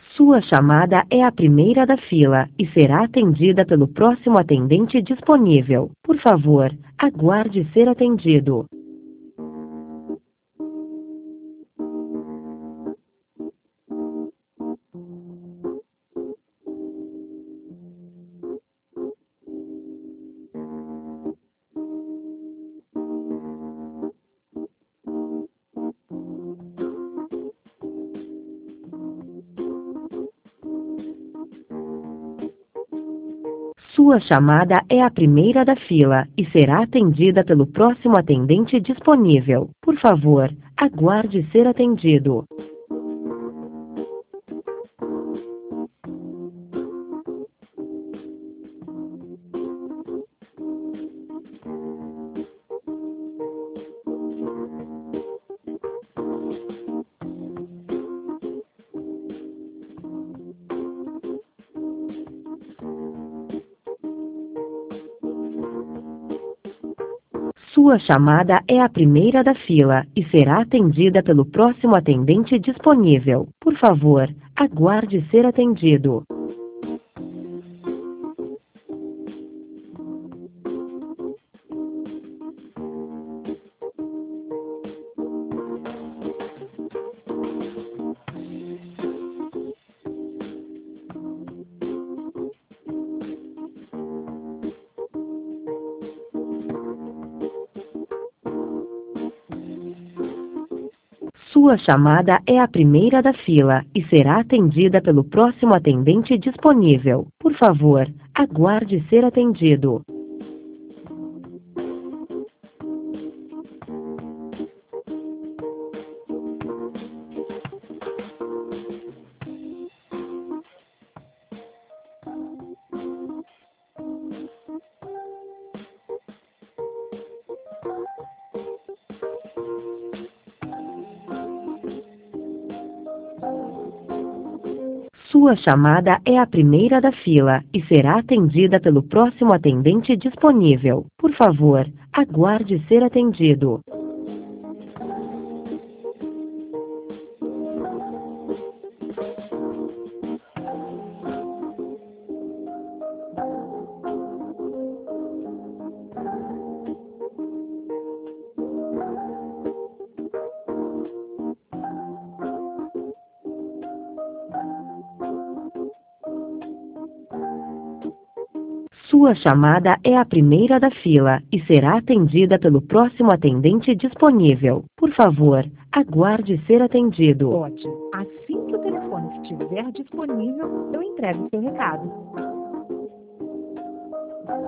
Sua chamada é a primeira da fila e será atendida pelo próximo atendente disponível. Por favor, aguarde ser atendido. Sua chamada é a primeira da fila e será atendida pelo próximo atendente disponível. Por favor, aguarde ser atendido. Sua chamada é a primeira da fila e será atendida pelo próximo atendente disponível. Por favor, aguarde ser atendido. Sua chamada é a primeira da fila e será atendida pelo próximo atendente disponível. Por favor, aguarde ser atendido. Sua chamada é a primeira da fila e será atendida pelo próximo atendente disponível. Por favor, aguarde ser atendido. Sua chamada é a primeira da fila e será atendida pelo próximo atendente disponível. Por favor, aguarde ser atendido. Ótimo. Assim que o telefone estiver disponível, eu entrego seu recado.